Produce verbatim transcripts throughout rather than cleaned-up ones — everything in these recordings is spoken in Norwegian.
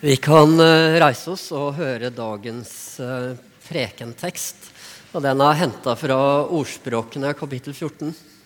Vi kan reise oss og høre dagens prekentekst, og den er hentet fra Ordspråkene kapittel fjorten.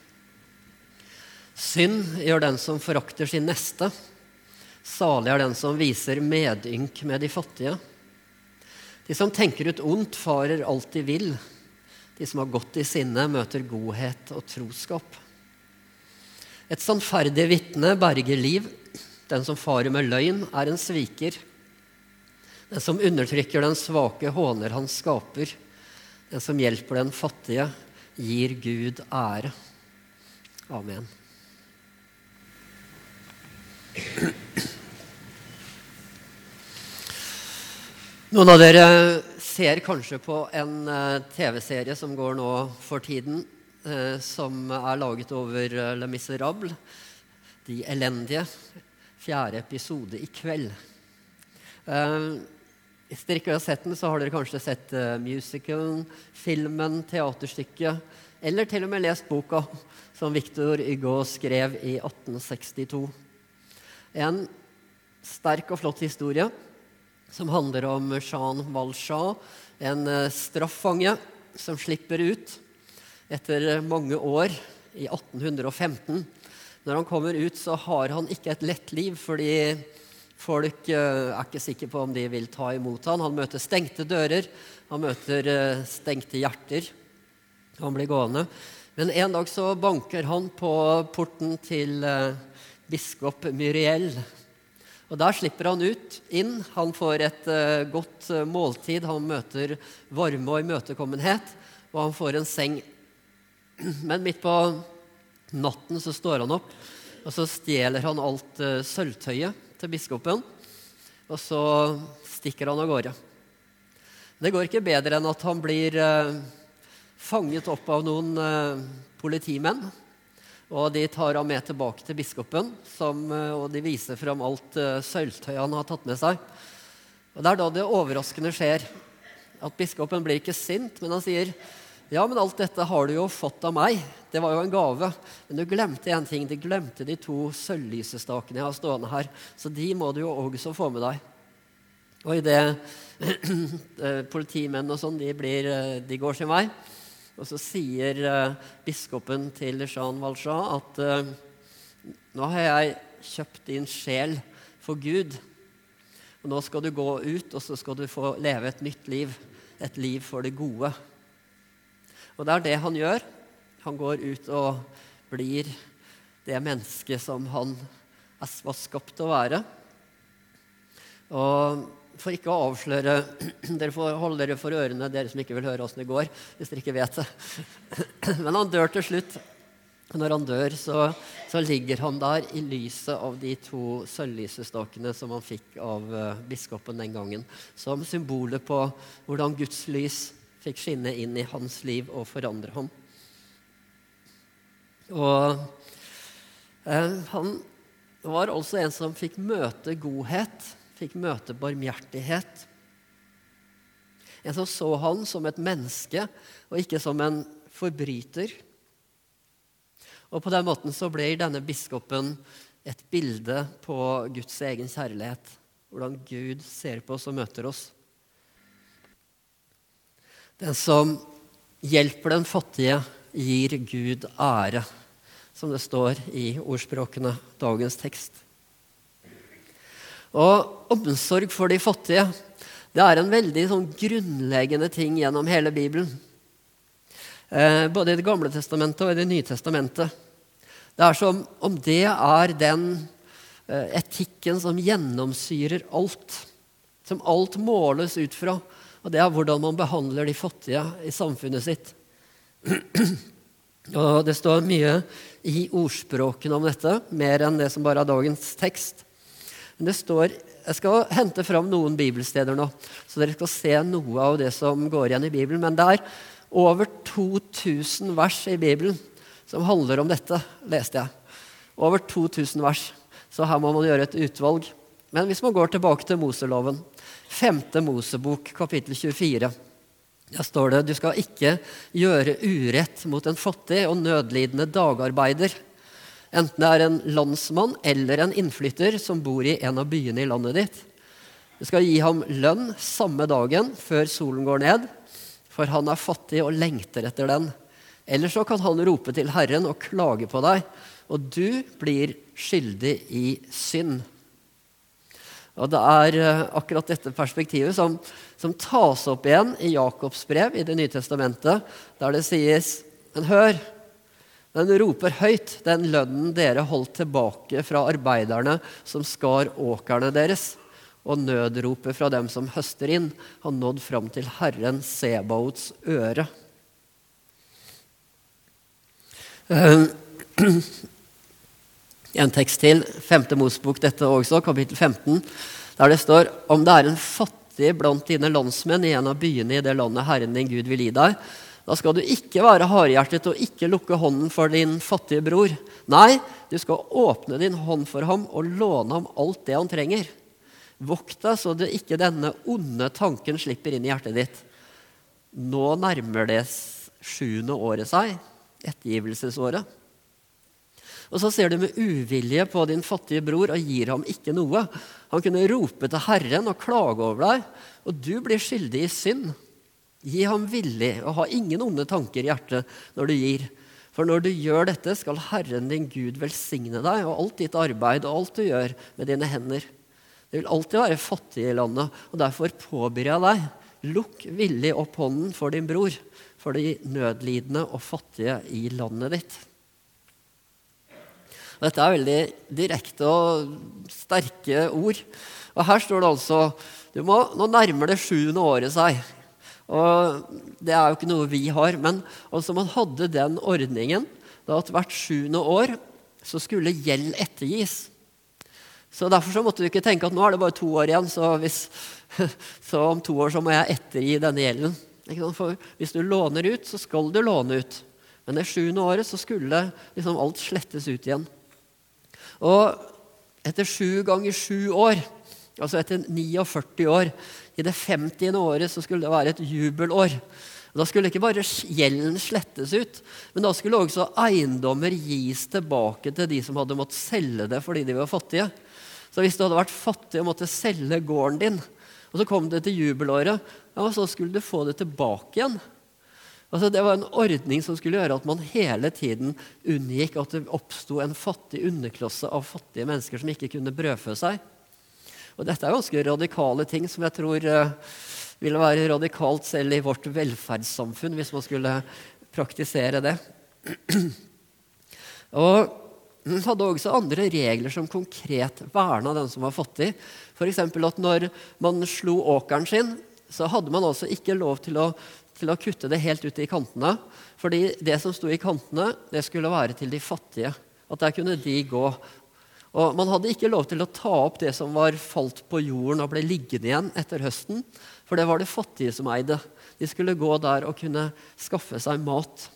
Synd gjør den som forakter sin neste. Salig er den som viser medynk med de fattige. De som tenker ut ondt farer alltid vill. De som har godt i sinne møter godhet og troskap. Et sannferdig vitne berger liv. Den som farer med løgn er en sviker. Den som undertrykker den svake håner han skaper. Den som hjelper den fattige gir Gud ære. Amen. Noen av dere ser kanskje på en tv-serie som går nå for tiden, som er laget over Les Miserables, De elendige. Fjerde episode i kveld. Uh, hvis dere ikke har sett den, så har dere kanskje sett uh, musicalen, filmen, teaterstykket, eller til og med lest boka som Victor Hugo skrev i atten sekstito. En sterk og flott historie som handler om Jean Valjean, en uh, straffange som slipper ut etter mange år i atten femten. Når han kommer ut, så har han ikke et lett liv, fordi folk uh, er ikke sikre på om de vil ta imot han. Han møter stengte dører, han møter uh, stengte hjerter. Han blir gående. Men en dag så banker han på porten til uh, biskop Myriel. Og der slipper han ut, inn. Han får et uh, godt uh, måltid. Han møter varme og imøtekommenhet, og han får en seng. Men midt på natten så står han opp, og så stjeler han alt uh, sølvtøyet til biskopen, og så stikker han av gårde. Det går ikke bedre enn at han blir uh, fanget opp av noen uh, politimenn, og de tar ham med tilbake til biskopen, som, uh, og de viser frem alt uh, sølvtøyet han har tatt med seg. Og det er da det overraskende skjer, at biskopen blir ikke sint, men han sier: ja, men alt dette har du jo fått av meg. Det var jo en gave. Men du glemte en ting. Du glemte de to sølvlysestakene jeg har stående her. Så de må du jo også få med deg. Og i det politimenn og sånn, de, blir, de går sin vei. Og så sier biskopen til Jean Valjean at nå har jeg kjøpt din sjel for Gud. Og nå skal du gå ut, og så skal du få leve et nytt liv. Et liv for det gode. Og det er det han gjør. Han går ut og blir det mennesket som han var skapt til å være. Og for ikke å avsløre, dere får holde dere for ørene, dere som ikke vil høre hvordan det går, hvis dere ikke vet det. Men han dør til slutt. Når han dør, så, så ligger han der i lyset av de to sølvlysestakene som han fikk av biskopen den gangen, som symboler på hvordan Guds lys fikk skinne inn i hans liv og forandre ham. Og eh, han var også en som fikk møte godhet, fikk møte barmhjertighet. En som så han som et menneske, og ikke som en forbryter. Og på den måten så ble denne biskopen et bilde på Guds egen kjærlighet, hvordan Gud ser på oss og møter oss. Den som hjelper den fattige gir Gud ære, som det står i Ordspråkene, dagens tekst. Og omsorg for de fattige, det er en veldig sånn grunnleggende ting gjennom hele Bibelen. Eh, både i det gamle testamentet og i det nye testamentet. Det er som om det er den eh, etikken som gjennomsyrer alt, som alt måles ut fra. Og det er hvordan man behandler de fattige i samfunnet sitt. Og det står mye i ordspråkene om dette, mer enn det som bare er dagens tekst. Men det står, jeg skal hente fram noen bibelsteder nå, så dere skal se noe av det som går igjen i Bibelen. Men det er over to tusen vers i Bibelen som handler om dette, leste jeg. Over to tusen vers, så her må man gjøre et utvalg. Men hvis man går tilbake til Moseloven, femte Mosebok, kapittel tjuefire, der står det: du skal ikke gjøre urett mot en fattig og nødlidende dagarbeider, enten det er en landsmann eller en innflytter som bor i en av byene i landet ditt. Du skal gi ham lønn samme dagen før solen går ned, for han er fattig og lengter etter den. Eller så kan han rope til Herren og klage på deg, og du blir skyldig i synd. Og det er akkurat dette perspektivet som, som tas opp igjen i Jakobs brev i Det nye testamentet, der det sies, men hør, den roper høyt, den lønnen dere holdt tilbake fra arbeiderne som skar åkerne deres, og nødropet fra dem som høster inn, har nådd fram til Herren Sebaots øre. En tekst til, femte Mosebok, dette også, kapittel femten, der det står, om det er en fattig blant dine landsmenn i en av byene i det landet Herren din Gud vil gi deg, da skal du ikke være hardhjertet og ikke lukke hånden for din fattige bror. Nei, du skal åpne din hånd for ham og låne ham alt det han trenger. Vokt deg så det ikke denne onde tanken slipper inn i hjertet ditt. Nå nærmer det sjuende året seg, ettergivelsesåret. Og så ser du med uvilje på din fattige bror og gir ham ikke noe. Han kunne rope til Herren og klage over deg, og du blir skyldig i synd. Gi ham villig og ha ingen onde tanker i hjertet når du gir. For når du gjør dette, skal Herren din Gud velsigne deg og alt ditt arbeid og alt du gjør med dine hender. Det vil alltid være fattig i landet, og derfor påbyr jeg deg. Lukk villig opp hånden for din bror, for de nødlidende og fattige i landet ditt. Dette er veldig direkte og sterke ord. Og her står det altså, du må, nå nærmer det sjuende året seg. Og det er jo ikke noe vi har, men altså man hadde den ordningen da at hvert sjuende år så skulle gjeld ettergis. Så derfor så måtte du ikke tenke at nå er det bare to år igjen, så, hvis, så om to år så må jeg ettergi denne gjelden. For hvis du låner ut, så skal du låne ut. Men det sjuende året så skulle liksom alt slettes ut igjen. Og etter sju ganger sju år, altså etter førti år, i det femtiende året så skulle det være et jubelår. Og da skulle ikke bare gjelden slettes ut, men da skulle også eiendommer gis tilbake til de som hadde måttet selge det fordi de var fattige. Så hvis du hadde vært fattig og måtte selge gården din, og så kom det til jubelåret, ja, så skulle du få det tilbake igjen. Altså, det var en ordning som skulle gjøre at man hele tiden unngikk at det oppstod en fattig underklasse av fattige mennesker som ikke kunne brødfø seg. Og dette er ganske radikale ting som jeg tror uh, ville være radikalt selv i vårt velferdssamfunn hvis man skulle praktisere det. Og hun hadde også andre regler som konkret verna den som var fattig. For eksempel at når man slo åkeren sin, så hadde man altså ikke lov til å, til å kutte det helt ut i kantene. Fordi det som sto i kantene, det skulle være til de fattige. At der kunne de gå. Og man hadde ikke lov til å ta opp det som var falt på jorden og ble liggende igjen etter høsten, for det var det fattige som eide. De skulle gå der og kunne skaffe seg mat.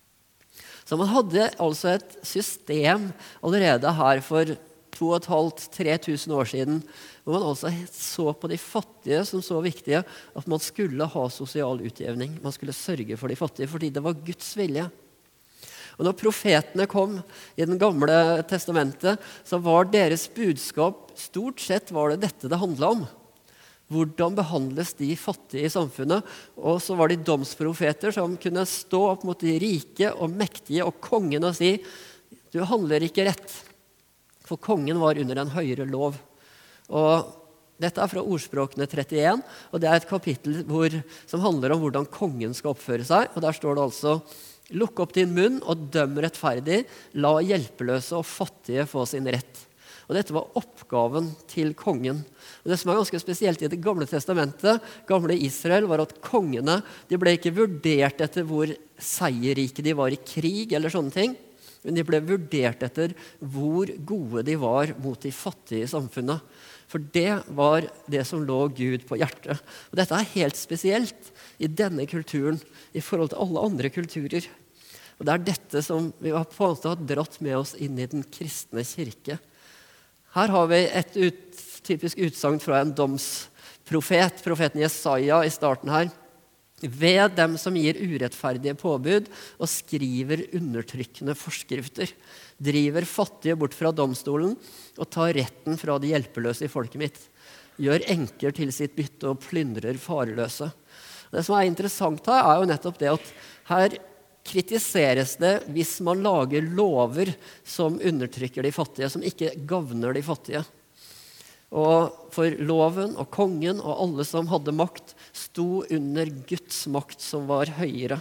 Så man hadde altså et system allerede her for to og et halvt, tre tusen år siden, hvor man altså så på de fattige som så viktige at man skulle ha sosial utjevning. Man skulle sørge for de fattige, fordi det var Guds vilje. Og når profetene kom i den gamle testamentet, så var deres budskap, stort sett var det dette det handlet om. Hvordan behandles de fattige i samfunnet? Og så var det domsprofeter som kunne stå opp mot de rike og mektige og kongen og si, du handler ikke rett, for kongen var under en høyere lov. Og dette er fra Ordspråkene trettien, og det er et kapittel hvor, som handler om hvordan kongen skal oppføre seg. Og der står det altså, lukk opp din munn og døm rettferdig, la hjelpeløse og fattige få sin rett. Og dette var oppgaven til kongen. Og det som er ganske spesielt i det gamle testamentet, gamle Israel, var at kongene, de ble ikke vurdert etter hvor seierrike de var i krig eller sånne ting, men de ble vurdert etter hvor gode de var mot de fattige i samfunnet. For det var det som lå Gud på hjertet. Og dette er helt spesielt i denne kulturen i forhold til alle andre kulturer. Og det er dette som vi har på en måte har dratt med oss inn i den kristne kirke. Her har vi et ut, typisk utsagn fra en domsprofet, profeten Jesaja i starten her. Ved dem som gir urettferdige påbud og skriver undertrykkende forskrifter, driver fattige bort fra domstolen og tar retten fra de hjelpeløse i folket mitt. gjør enker til sitt bytte og plyndrer farløse. Det som er interessant her, er jo nettopp det at her kritiseres det hvis man lager lover som undertrykker de fattige, som ikke gagner de fattige. Og for loven og kongen og alle som hadde makt sto under Guds makt som var høyere.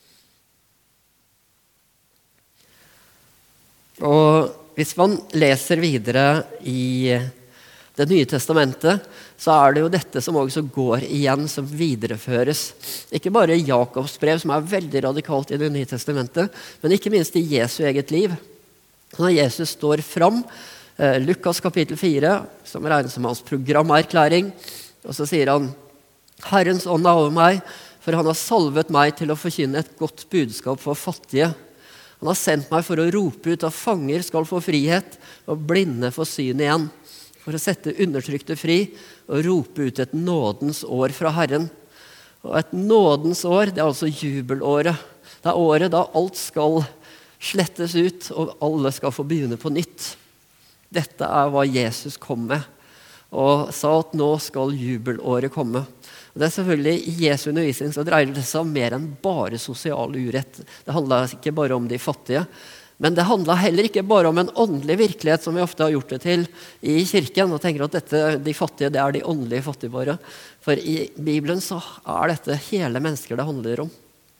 Og hvis man leser videre i Det nye testamentet, så er det jo dette som også går igjen, som videreføres. Ikke bare i Jakobs brev, som er veldig radikalt i Det nye testamentet, men ikke minst i Jesu eget liv. Når Jesus står fram, eh, Lukas kapittel fire, som regnes som hans programerklæring, og så sier han, Herrens ånd er over meg, for han har salvet meg til å forkynne et godt budskap for fattige. Han har sendt meg for å rope ut at fanger skal få frihet, og blinde få syn igjen, for å sette undertrykte fri og rope ut et nådens år fra Herren. Og et nådens år, det er altså jubelåret. Det er året da alt skal slettes ut, og alle skal få begynne på nytt. Dette er hva Jesus kom med, og sa at nå skal jubelåret komme. Og det er selvfølgelig I Jesu undervisning så dreier det seg om mer enn bare sosial urett. Det handler ikke bare om de fattige, men det handler heller ikke bare om en åndelig virkelighet som vi ofte har gjort det til I kirken, og tenker at dette, de fattige, det er de åndelige fattige bare. For I Bibelen så er dette hele mennesker det handler om.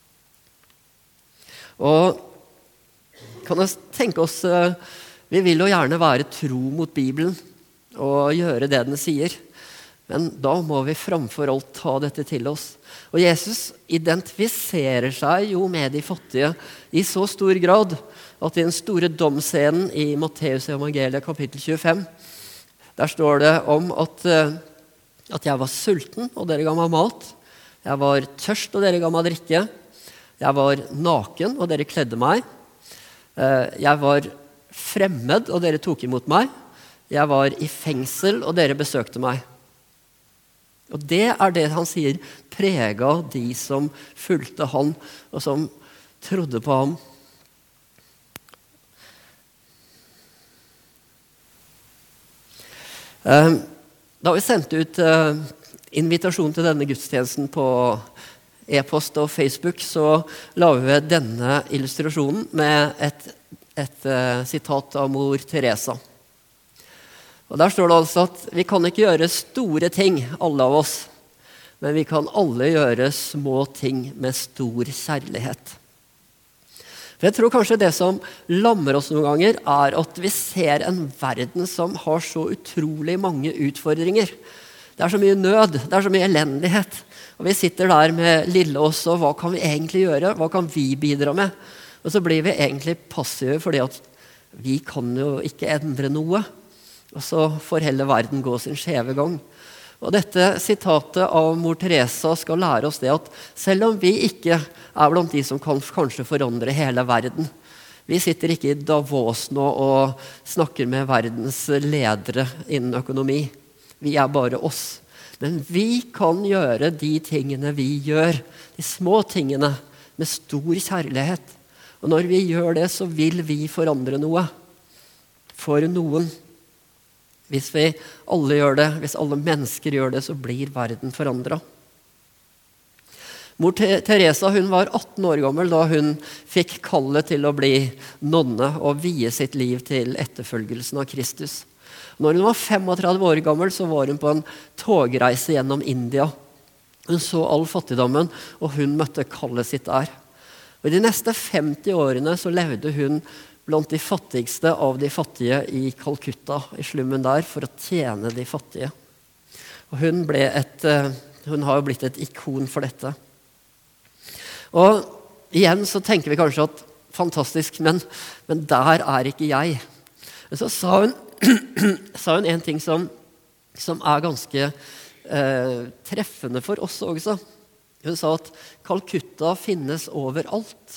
Og kan jeg tenke oss, vi vil jo gjerne være tro mot Bibelen og gjøre det den sier. Men da må vi framfor alt ta dette til oss. Og Jesus identifiserer seg jo med de fattige I så stor grad at I den store domscenen I Matteus evangeliet kapittel tjuefem, der står det om at, at jeg var sulten, og dere ga meg mat. Jeg var tørst, og dere ga meg drikke. Jeg var naken, og dere kledde meg. Jeg var fremmed, og dere tok imot meg. Jeg var I fengsel, og dere besøkte meg. Og det er det han sier prega de som fulgte han og som trodde på ham. Da vi sendte ut invitasjon til denne gudstjenesten på e-post og Facebook, så la vi ved denne illustrasjonen med et, et sitat av mor Teresa. Og der står det altså at vi kan ikke gjøre store ting, alle av oss, men vi kan alle gjøre små ting med stor kjærlighet. For jeg tror kanskje det som lammer oss noen ganger er at vi ser en verden som har så utrolig mange utfordringer. Det er så mye nød, det er så mye elendighet. Og vi sitter der med lille oss, og hva kan vi egentlig gjøre? Hva kan vi bidra med? Og så blir vi egentlig passive fordi at vi kan jo ikke endre noe. Og så får hele verden gå sin skjeve gang. Og dette sitatet av mor Teresa skal lære oss det at selv om vi ikke er blant de som kan kanskje forandre hele verden, vi sitter ikke I Davos nå og snakker med verdens ledere innen økonomi. Vi er bare oss. Men vi kan gjøre de tingene vi gjør, de små tingene, med stor kjærlighet. Og når vi gjør det, så vil vi forandre noe for noen. Hvis vi alle gjør det, hvis alle mennesker gjør det, så blir verden forandret. Mor Teresa hun var atten år gammel da hun fikk kallet til å bli nonne og vie sitt liv til etterfølgelsen av Kristus. Når hun var femogtredve år gammel, så var hun på en togreise gjennom India. Hun så all fattigdommen, og hun møtte kallet sitt der. Og I de neste femti årene så levde hun blant de fattigste av de fattige I Calcutta, I slummen der, for å tjene de fattige. Og hun, ble et, hun har jo blitt et ikon for dette. Og igjen så tenker vi kanskje at fantastisk, men, men der er ikke jeg. Men så sa hun, sa hun en ting som, som er ganske eh, treffende for oss også. Hun sa at Calcutta finnes overalt.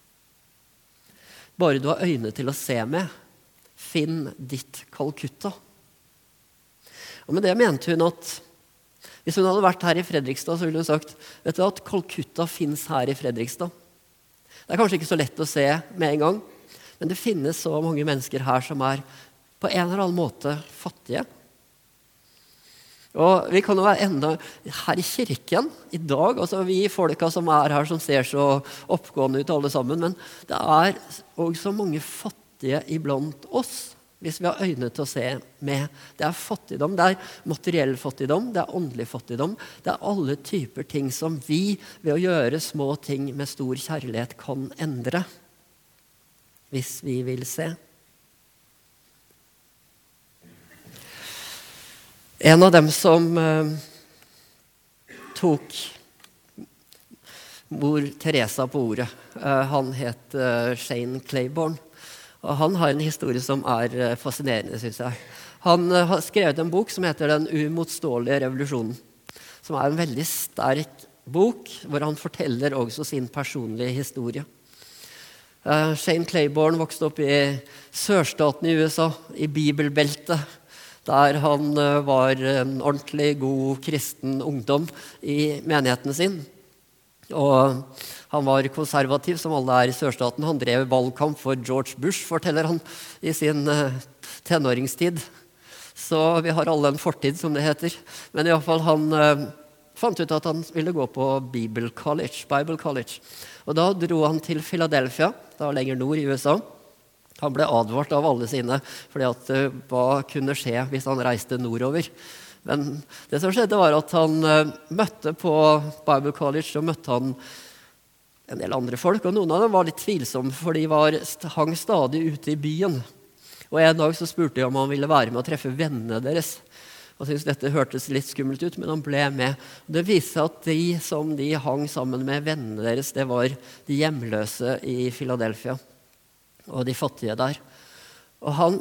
Bare du har øyne til å se med, finn ditt Calcutta. Og med det mente hun at hvis hun hadde vært her I Fredrikstad, så ville hun sagt, vet du at Calcutta finnes her I Fredrikstad. Det er kanskje ikke så lett å se med en gang, men det finnes så mange mennesker her som er på en eller annen måte fattige. Og vi kan jo være enda her i kirken i dag, altså vi folka som er her som ser så oppgående ut alle sammen, men det er også mange fattige iblant oss, hvis vi har øyne til å se med. Det er fattigdom, det er materiell fattigdom, det er åndelig fattigdom, det er alle typer ting som vi ved å gjøre små ting med stor kjærlighet kan endre, hvis vi vil se. En av dem som eh, tok mor Teresa på ordet, eh, han het eh, Shane Claiborne. Og han har en historie som er eh, fascinerende, synes jeg. Han eh, har skrevet en bok som heter Den umotståelige revolusjonen, som er en veldig sterk bok, hvor han forteller også sin personlige historie. Eh, Shane Claiborne vokste opp i sørstaten i U S A, i bibelbeltet, der han var en ordentlig god kristen ungdom i menigheten sin. Og han var konservativ, som alle er i sørstaten. Han drev valgkamp for George Bush, forteller han, i sin tenåringstid. Så vi har alle en fortid, som det heter. Men i hvert fall han eh, fant ut at han ville gå på Bible College, Bible College. Og da dro han til Philadelphia, da lenger nord i U S A. Han ble advart av alle sine, fordi at uh, hva kunne skje hvis han reiste nordover. Men det som skjedde var at han uh, møtte på Bible College, så møtte han en del andre folk, og noen av dem var litt tvilsomme, for de var, hang stadig ute i byen. Og en dag så spurte de om han ville være med å treffe vennene deres. Og syntes dette hørtes litt skummelt ut, men han ble med. Det viste seg at de som de hang sammen med vennene deres, det var de hjemløse i Philadelphia. Og de fattige der. Og han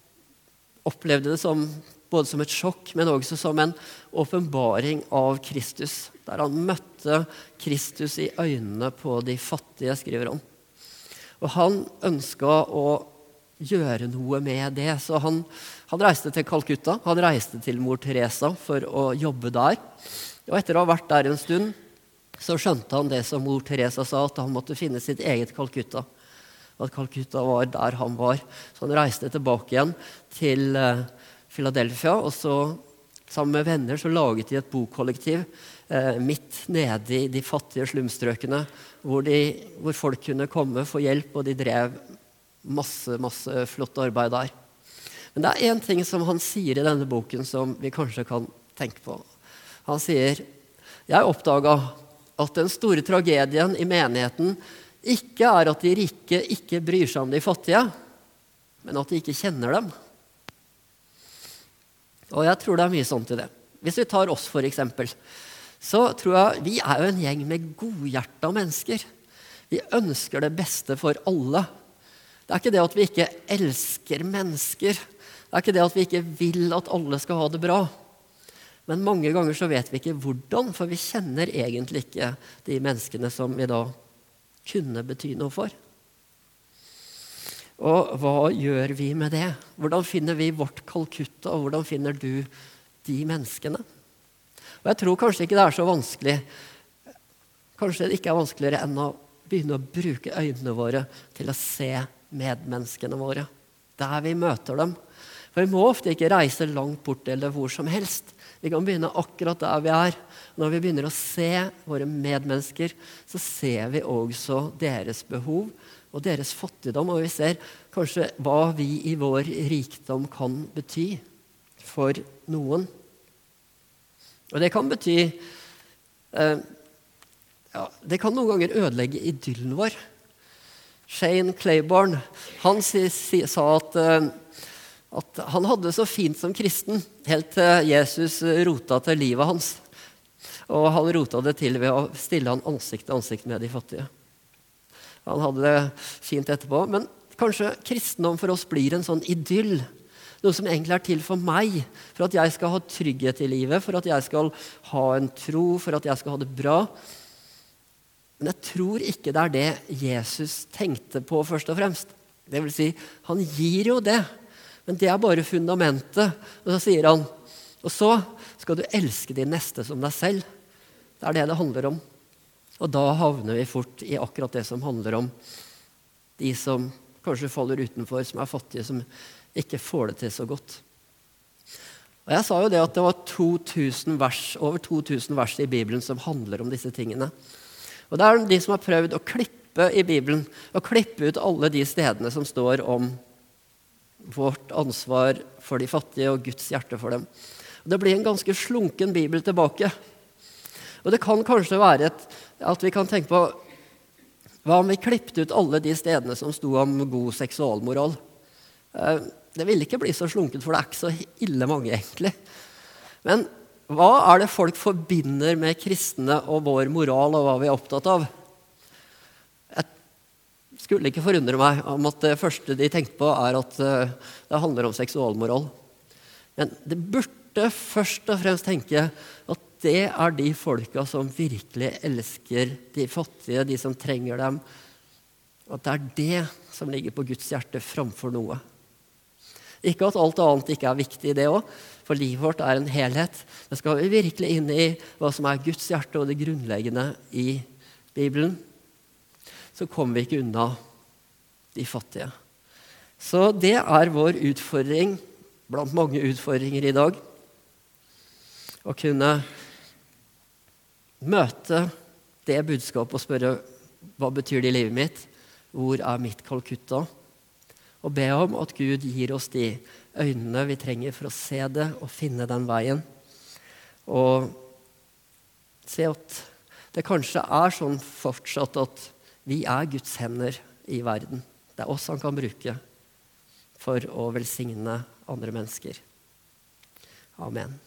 opplevde det som, både som et sjokk, men også som en åpenbaring av Kristus, der han møtte Kristus i øynene på de fattige, skriver han. Og han ønsket å gjøre noe med det, så han, han reiste til Calcutta, han reiste til mor Teresa for å jobbe der. Og etter å ha vært der en stund, så skjønte han det som mor Teresa sa, at han måtte finne sitt eget Calcutta. At Calcutta var der han var. Så han reiste tilbake igjen til uh, Philadelphia, og så sammen med venner så laget de et bokollektiv uh, midt nede i de fattige slumstrøkene, hvor, de, hvor folk kunne komme for hjelp, og de drev masse, masse flott arbeid der. Men det er en ting som han sier i denne boken som vi kanskje kan tenke på. Han sier, jeg oppdaget at den store tragedien i menigheten ikke er at de rike ikke bryr seg om de fattige, men at de ikke kjenner dem. Og jeg tror det er mye sånt i det. Hvis vi tar oss for eksempel, så tror jeg vi er jo en gjeng med godhjerta mennesker. Vi ønsker det beste for alle. Det er ikke det at vi ikke elsker mennesker. Det er ikke det at vi ikke vil at alle skal ha det bra. Men mange ganger så vet vi ikke hvordan, for vi kjenner egentlig ikke de menneskene som vi da kunne bety noe for. Og hva gjør vi med det? Hvordan finner vi vårt Calcutta, og hvordan finner du de menneskene? Og jeg tror kanskje ikke det er så vanskelig. Kanskje det ikke er vanskeligere enn å begynne å bruke øynene våre til å se medmenneskene våre, der vi møter dem. For vi må ofte ikke reise langt bort eller hvor som helst. Vi kan begynne akkurat der vi er. Når vi begynner å se våre medmennesker, så ser vi også deres behov og deres fattigdom, og vi ser kanskje hva vi i vår rikdom kan bety for noen. Og det kan bety eh, ja, det kan noen ganger ødelegge idyllen vår. Shane Claiborne, han si, si, sa at eh, at han hadde så fint som kristen, helt til Jesus rota til livet hans. Og han rota det til ved å stille han ansikt til ansikt med de fattige. Han hadde det fint etterpå, men kanskje kristendom for oss blir en sånn idyll. Noe som egentlig er til for meg, for at jeg skal ha trygghet i livet, for at jeg skal ha en tro, for at jeg skal ha det bra. Men jeg tror ikke det er det Jesus tenkte på først og fremst. Det vil si, han gir jo det. Men det er bare fundamentet. Og så sier han, og så skal du elske din neste som deg selv. Det er det det handler om. Og da havner vi fort i akkurat det som handler om de som kanskje faller utenfor, som er fattige, som ikke får det til så godt. Og jeg sa jo det at det var to tusen vers, over to tusen vers i Bibelen som handler om disse tingene. Og det er de som har prøvd å klippe i Bibelen, og klippe ut alle de stedene som står om vårt ansvar for de fattige og Guds hjerte for dem. Og det blir en ganske slunken Bibel tilbake. Og det kan kanskje være et, at vi kan tenke på, hva om vi klippte ut alle de stedene som sto om god seksualmoral? Det vil ikke bli så slunket, for det er ikke så ille mange egentlig. Men hva er det folk forbinder med kristne og vår moral og hva vi er opptatt av? Jeg skulle ikke forundre meg om at det første de tenkte på er at det handler om seksualmoral. Men det burde først og fremst tenke at det er de folka som virkelig elsker de fattige, de som trenger dem. At det er det som ligger på Guds hjerte framfor noe. Ikke at alt annet ikke er viktig i det også, for livet vårt er en helhet. Men skal vi virkelig inn i hva som er Guds hjerte og det grunnleggende i Bibelen, så kommer vi ikke unna de fattige. Så det er vår utfordring, blant mange utfordringer i dag, å kunne møte det budskapet og spørre, hva betyr det i livet mitt? Hvor er mitt Kalkutta? Og be om at Gud gir oss de øynene vi trenger for å se det og finne den veien. Og se at det kanskje er sånn fortsatt at vi er Guds hender i verden. Det er oss han kan bruke for å velsigne andre mennesker. Amen.